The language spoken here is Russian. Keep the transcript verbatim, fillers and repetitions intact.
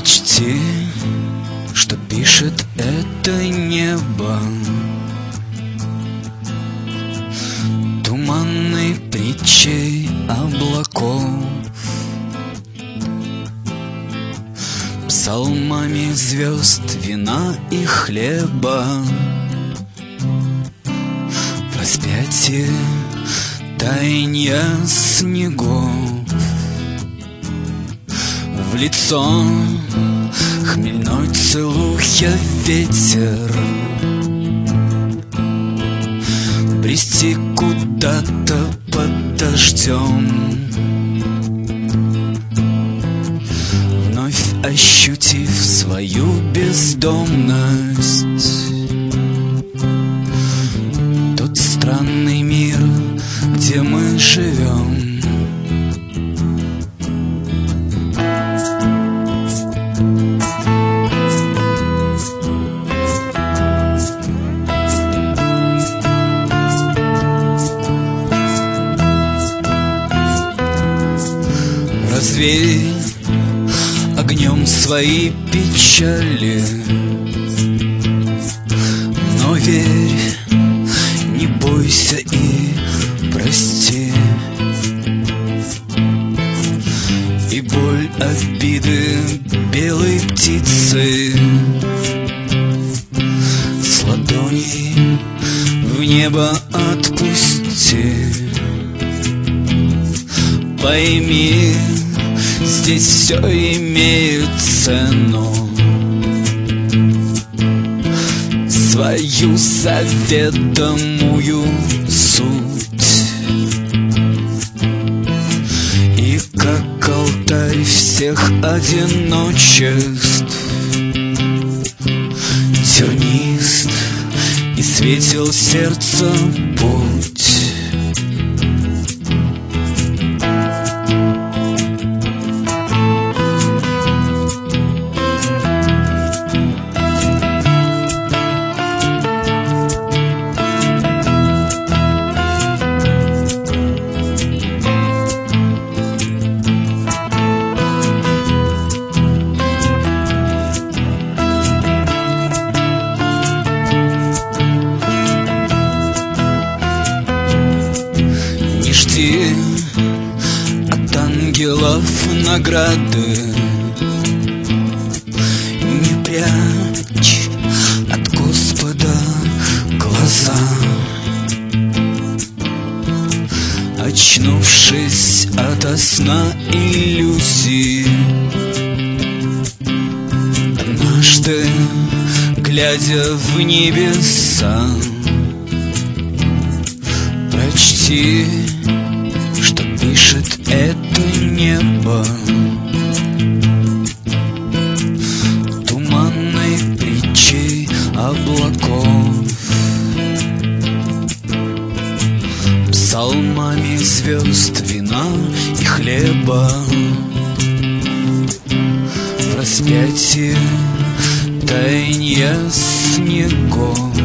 Прочти, что пишет это небо, туманной притчей облаков, псалмами звезд, вина и хлеба, в распятии таянья снегов. В лицо хмельной целуя ветер, брести куда-то под дождем, вновь ощутив свою бездомность. Тот странный мир, где мы живем. Развей огнем свои печали, но верь, не бойся и прости. И боль обиды белой птицы с ладоней в небо отпусти. Пойми, здесь все имеет цену, свою заведомую суть. И как алтарь всех одиночеств, тернист и светил сердца путь. Жди от ангелов награды, не прячь от Господа глаза. Очнувшись ото сна иллюзий, однажды, глядя в небеса, прочти, что пишет это небо, туманной притчей облаков, псалмами звезд, вина и хлеба, в распятии таянья снегов.